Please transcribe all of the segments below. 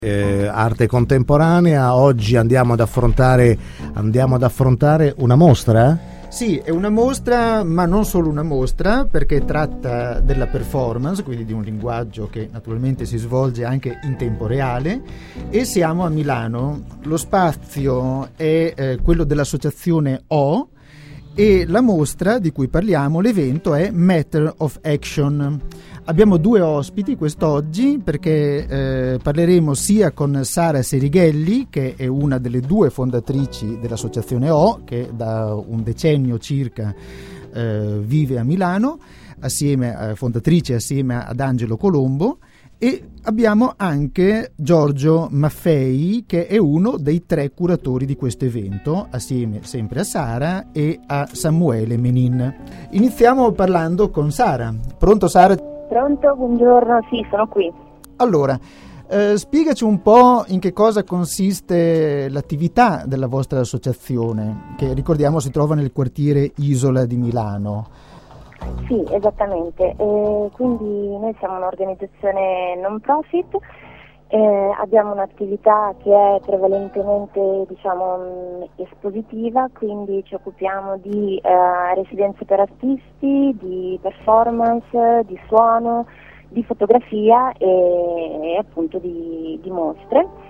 Arte contemporanea. Oggi andiamo ad affrontare una mostra? Sì, è una mostra, ma non solo una mostra, perché tratta della performance, quindi di un linguaggio che naturalmente si svolge anche in tempo reale, e siamo a Milano. Lo spazio è quello dell'associazione O, e la mostra di cui parliamo, l'evento, è Matter of Action. Abbiamo due ospiti quest'oggi perché parleremo sia con Sara Serighelli, che è una delle due fondatrici dell'associazione O, che da un decennio circa vive a Milano, fondatrice assieme ad Angelo Colombo, e abbiamo anche Giorgio Maffei, che è uno dei 3 curatori di questo evento, assieme sempre a Sara e a Samuele Menin. Iniziamo parlando con Sara. Pronto, Sara? Pronto, buongiorno, sì, sono qui. Allora, spiegaci un po' in che cosa consiste l'attività della vostra associazione, che ricordiamo si trova nel quartiere Isola di Milano. Sì, esattamente. Quindi noi siamo un'organizzazione non profit, abbiamo un'attività che è prevalentemente, espositiva, quindi ci occupiamo di residenze per artisti, di performance, di suono, di fotografia e appunto di mostre.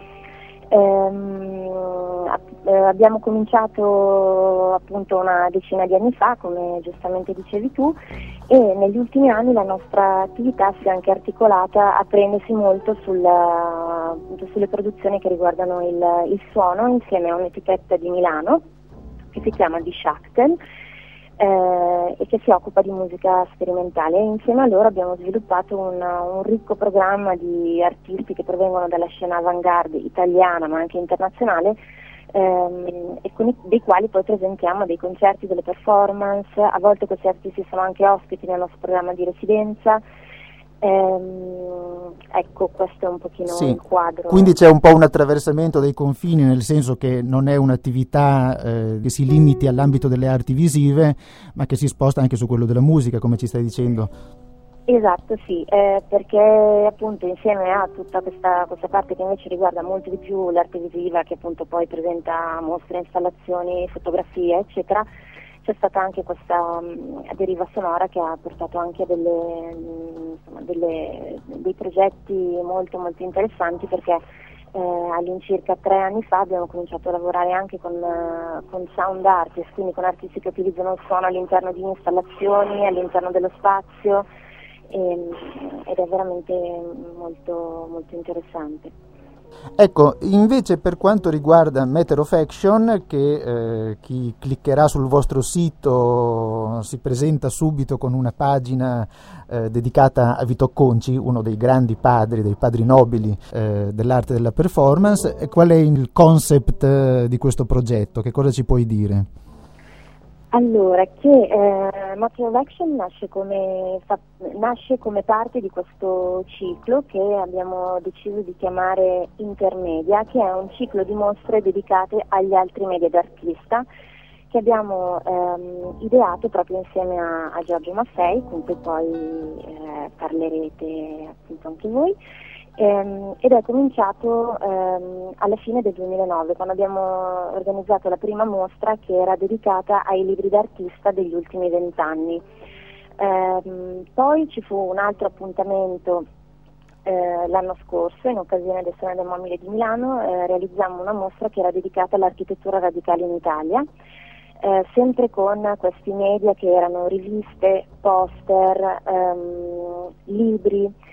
Abbiamo cominciato appunto una decina di anni fa, come giustamente dicevi tu, e negli ultimi anni la nostra attività si è anche articolata a prendersi molto sulle produzioni che riguardano il suono, insieme a un'etichetta di Milano che si chiama Die Schachten, e che si occupa di musica sperimentale, e insieme a loro abbiamo sviluppato un ricco programma di artisti che provengono dalla scena avant-garde italiana ma anche internazionale, e dei quali poi presentiamo dei concerti, delle performance. A volte questi artisti sono anche ospiti nel nostro programma di residenza. Ecco, questo è un pochino il quadro. Quindi c'è un po' un attraversamento dei confini, nel senso che non è un'attività che si limiti all'ambito delle arti visive, ma che si sposta anche su quello della musica, come ci stai dicendo. Esatto, sì, perché appunto insieme a tutta questa parte che invece riguarda molto di più l'arte visiva, che appunto poi presenta mostre, installazioni, fotografie, eccetera, c'è stata anche questa deriva sonora che ha portato anche a dei progetti molto molto interessanti, perché all'incirca 3 anni fa abbiamo cominciato a lavorare anche con sound artists, quindi con artisti che utilizzano il suono all'interno di installazioni, all'interno dello spazio, ed è veramente molto molto interessante. Ecco, invece per quanto riguarda Matter of Action, che chi cliccherà sul vostro sito si presenta subito con una pagina dedicata a Vito Acconci, uno dei grandi padri, dei padri nobili dell'arte della performance. E qual è il concept di questo progetto? Che cosa ci puoi dire? Allora, che Matter of Action nasce come parte di questo ciclo che abbiamo deciso di chiamare Intermedia, che è un ciclo di mostre dedicate agli altri media d'artista, che abbiamo ideato proprio insieme a Giorgio Maffei, con cui poi parlerete appunto anche voi. Ed è cominciato alla fine del 2009, quando abbiamo organizzato la prima mostra, che era dedicata ai libri d'artista degli ultimi 20 anni. Poi ci fu un altro appuntamento l'anno scorso, in occasione del Salone del Mobile di Milano. Realizzammo una mostra che era dedicata all'architettura radicale in Italia, sempre con questi media che erano riviste, poster, libri.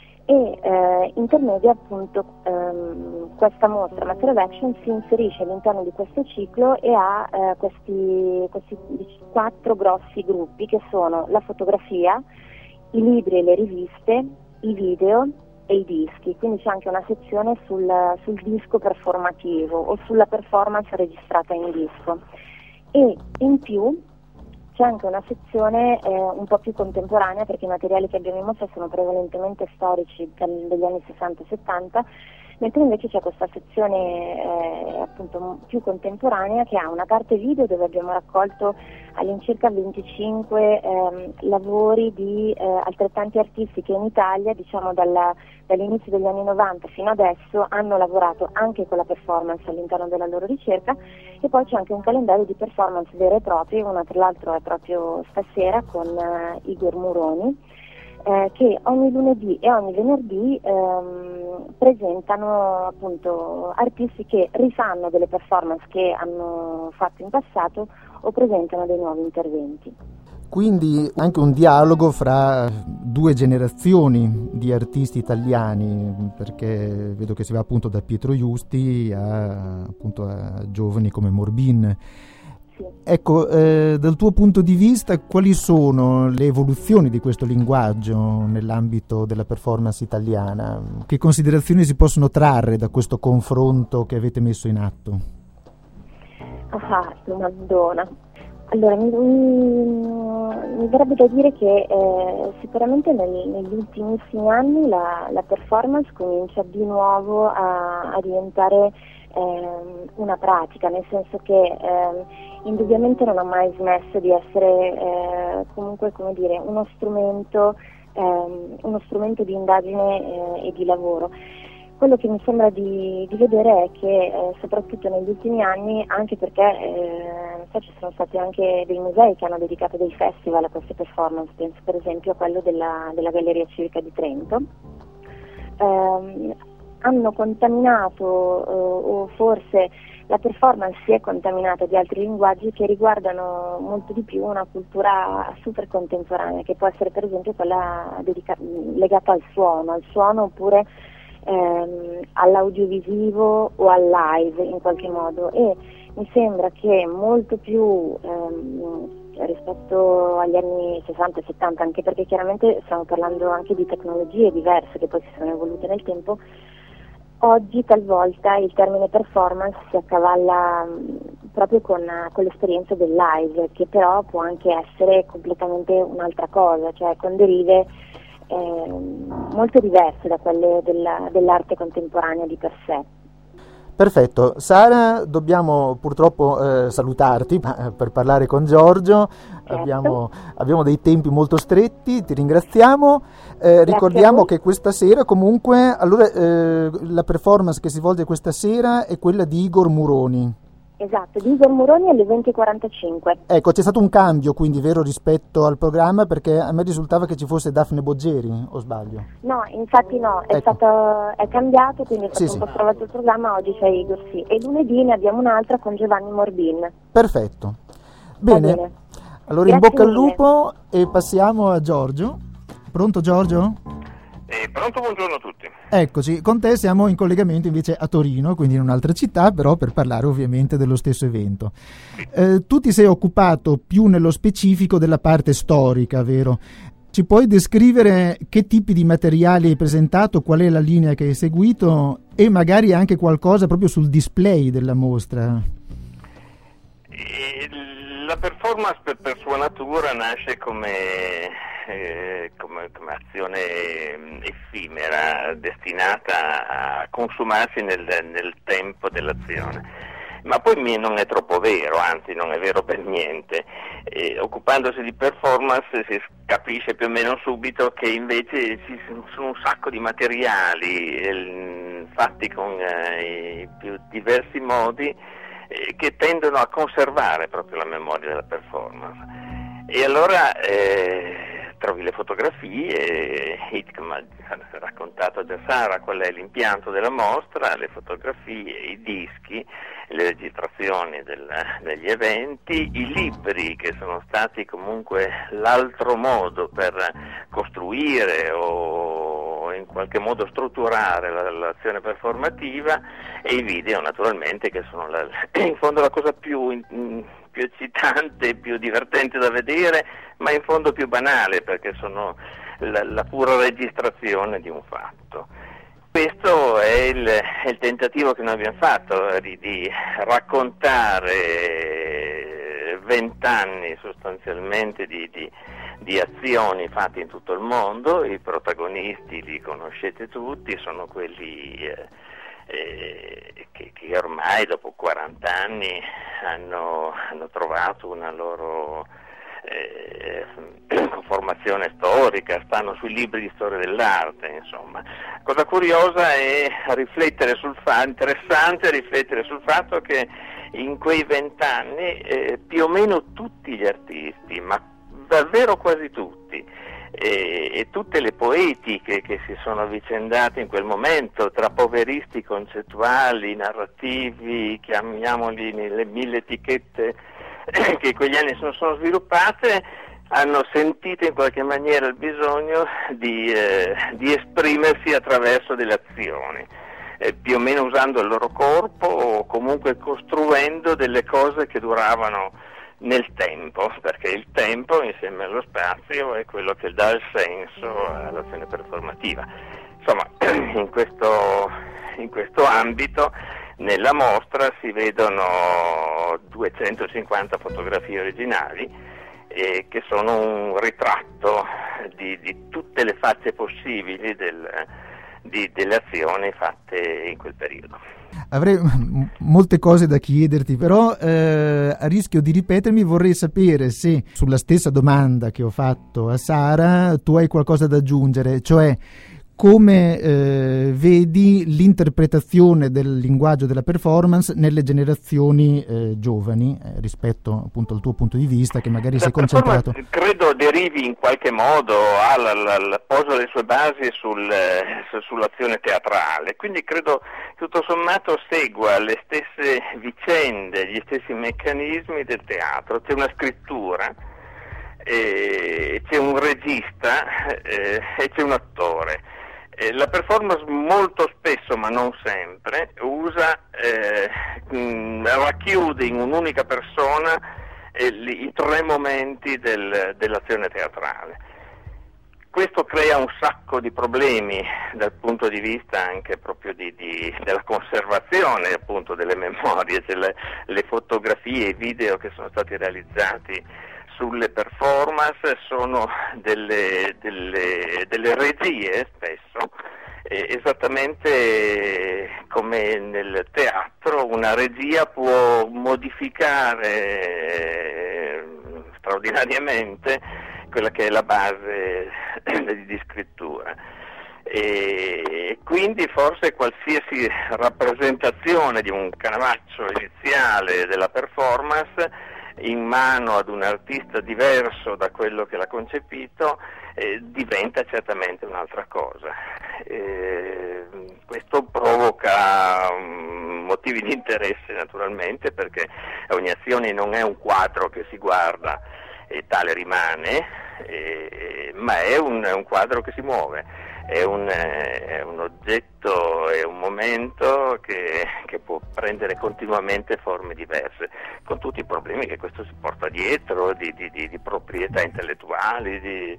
E Intermedia, appunto, questa mostra Matter of Action si inserisce all'interno di questo ciclo e ha questi 4 grossi gruppi, che sono la fotografia, i libri e le riviste, i video e i dischi. Quindi c'è anche una sezione sul disco performativo o sulla performance registrata in disco, e in più c'è anche una sezione un po' più contemporanea, perché i materiali che abbiamo in mostra sono prevalentemente storici, degli anni 60-70, mentre invece c'è questa sezione appunto più contemporanea che ha una parte video dove abbiamo raccolto all'incirca 25 lavori di altrettanti artisti che in Italia, diciamo dall'inizio degli anni 90 fino adesso, hanno lavorato anche con la performance all'interno della loro ricerca, e poi c'è anche un calendario di performance vere e proprie, una tra l'altro è proprio stasera con Igor Muroni, che ogni lunedì e ogni venerdì presentano appunto artisti che rifanno delle performance che hanno fatto in passato o presentano dei nuovi interventi. Quindi anche un dialogo fra due generazioni di artisti italiani, perché vedo che si va appunto da Pietro Justi a giovani come Morbin. Sì. Ecco, dal tuo punto di vista, quali sono le evoluzioni di questo linguaggio nell'ambito della performance italiana? Che considerazioni si possono trarre da questo confronto che avete messo in atto? Madonna. Allora, mi verrebbe da dire che sicuramente negli ultimissimi anni la performance comincia di nuovo a diventare una pratica, nel senso che indubbiamente non ha mai smesso di essere comunque, come dire, uno strumento di indagine e di lavoro. Quello che mi sembra di vedere è che soprattutto negli ultimi anni, anche perché ci sono stati anche dei musei che hanno dedicato dei festival a queste performance, penso per esempio a quello della Galleria Civica di Trento, hanno contaminato o forse la performance si è contaminata di altri linguaggi che riguardano molto di più una cultura super contemporanea, che può essere per esempio quella legata al suono oppure all'audiovisivo o al live in qualche modo, e mi sembra che molto più rispetto agli anni 60 e 70, anche perché chiaramente stiamo parlando anche di tecnologie diverse che poi si sono evolute nel tempo, oggi talvolta il termine performance si accavalla proprio con l'esperienza del live, che però può anche essere completamente un'altra cosa, cioè con derive molto diverse da quelle dell'arte contemporanea di per sé. Perfetto. Sara, dobbiamo purtroppo salutarti per parlare con Giorgio. Certo. Abbiamo dei tempi molto stretti, ti ringraziamo. Ricordiamo che questa sera comunque la performance che si svolge questa sera è quella di Igor Muroni. Esatto, di Igor Muroni alle 20:45. Ecco, c'è stato un cambio quindi, vero, rispetto al programma, perché a me risultava che ci fosse Daphne Boggeri, o sbaglio? No, infatti no, Ecco. È cambiato, quindi è stato Sì, un po' sì. trovato il programma, oggi c'è Igor, sì. E lunedì ne abbiamo un'altra con Giovanni Morbin. Perfetto. Va Bene. Allora in Grazie bocca al mille. lupo e passiamo a Giorgio. Pronto Giorgio? Pronto, buongiorno a tutti. Eccoci, con te siamo in collegamento invece a Torino, quindi in un'altra città, però per parlare ovviamente dello stesso evento. Tu ti sei occupato più nello specifico della parte storica, vero? Ci puoi descrivere che tipi di materiali hai presentato, qual è la linea che hai seguito e magari anche qualcosa proprio sul display della mostra? La performance per sua natura nasce come azione effimera, destinata a consumarsi nel tempo dell'azione. Ma poi non è troppo vero, anzi non è vero per niente. Occupandosi di performance si capisce più o meno subito che invece ci sono un sacco di materiali fatti con i più diversi modi che tendono a conservare proprio la memoria della performance. E allora trovi le fotografie, come ha raccontato già Sara qual è l'impianto della mostra, le fotografie, i dischi, le registrazioni degli eventi, i libri che sono stati comunque l'altro modo per costruire o in qualche modo strutturare l'azione performativa, e i video naturalmente, che sono in fondo la cosa più eccitante, più divertente da vedere, ma in fondo più banale, perché sono la pura registrazione di un fatto. Questo è il tentativo che noi abbiamo fatto di raccontare 20 anni sostanzialmente di azioni fatte in tutto il mondo. I protagonisti li conoscete tutti, sono quelli che ormai dopo 40 anni hanno trovato una loro formazione storica, stanno sui libri di storia dell'arte, insomma. Cosa curiosa è interessante riflettere sul fatto che in quei 20 anni più o meno tutti gli artisti, ma davvero quasi tutti, e tutte le poetiche che si sono avvicendate in quel momento, tra poveristi concettuali, narrativi, chiamiamoli le 1000 etichette che quegli anni sono sviluppate, hanno sentito in qualche maniera il bisogno di esprimersi attraverso delle azioni, più o meno usando il loro corpo o comunque costruendo delle cose che duravano nel tempo, perché il tempo insieme allo spazio è quello che dà il senso all'azione performativa. Insomma, in questo ambito nella mostra si vedono 250 fotografie originali che sono un ritratto di tutte le facce possibili delle azioni fatte in quel periodo. Avrei molte cose da chiederti, però a rischio di ripetermi vorrei sapere se sulla stessa domanda che ho fatto a Sara tu hai qualcosa da aggiungere, cioè come vedi l'interpretazione del linguaggio della performance nelle generazioni giovani rispetto appunto al tuo punto di vista, che magari sei concentrato. Credo derivi in qualche modo, posa le sue basi sull'azione teatrale, quindi credo tutto sommato segua le stesse vicende, gli stessi meccanismi del teatro. C'è una scrittura, c'è un regista e c'è un attore. La performance molto spesso, ma non sempre, racchiude in un'unica persona i tre momenti dell'azione teatrale. Questo crea un sacco di problemi dal punto di vista anche proprio della conservazione appunto delle memorie, cioè le fotografie e i video che sono stati realizzati sulle performance sono delle regie spesso, esattamente come nel teatro una regia può modificare straordinariamente quella che è la base di scrittura. E quindi forse qualsiasi rappresentazione di un canovaccio iniziale della performance in mano ad un artista diverso da quello che l'ha concepito diventa certamente un'altra cosa. Questo provoca motivi di interesse naturalmente, perché ogni azione non è un quadro che si guarda e tale rimane, ma è un quadro che si muove. È un oggetto, è un momento che può prendere continuamente forme diverse, con tutti i problemi che questo si porta dietro, di proprietà intellettuali, di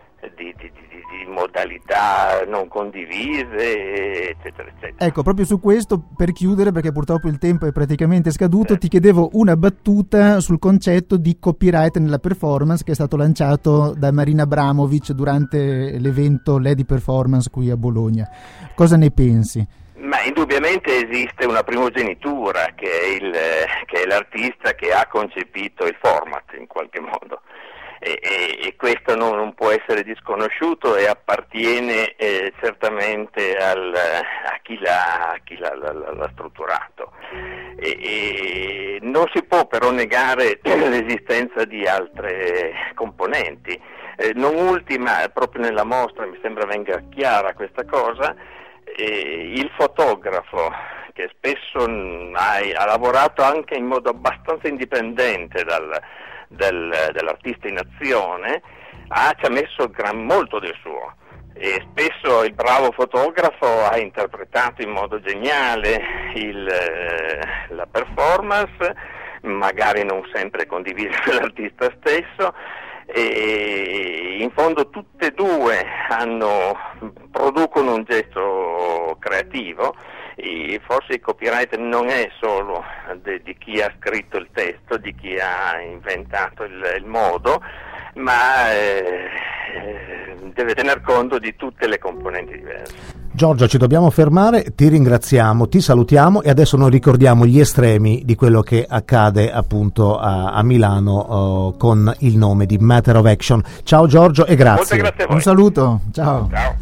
modalità non condivise, eccetera, eccetera. Ecco, proprio su questo, per chiudere, perché purtroppo il tempo è praticamente scaduto, ti chiedevo una battuta sul concetto di copyright nella performance che è stato lanciato da Marina Abramovic durante l'evento Lady Performance qui a Bologna. Cosa ne pensi? Ma indubbiamente esiste una primogenitura che è l'artista che ha concepito il format in qualche modo. E questo non può essere disconosciuto e appartiene certamente a chi l'ha strutturato. E non si può però negare l'esistenza di altre componenti. Non ultima, proprio nella mostra mi sembra venga chiara questa cosa, il fotografo, che spesso ha lavorato anche in modo abbastanza indipendente dall'artista in azione, ci ha messo molto del suo, e spesso il bravo fotografo ha interpretato in modo geniale la performance, magari non sempre condivisa dall'artista stesso, e in fondo tutte e due producono un gesto creativo. E forse il copyright non è solo di chi ha scritto il testo, di chi ha inventato il modo, ma deve tener conto di tutte le componenti diverse. Giorgio, ci dobbiamo fermare, ti ringraziamo, ti salutiamo e adesso noi ricordiamo gli estremi di quello che accade appunto a Milano con il nome di Matter of Action. Ciao Giorgio e grazie. Molte grazie a voi. Un saluto, ciao. Ciao.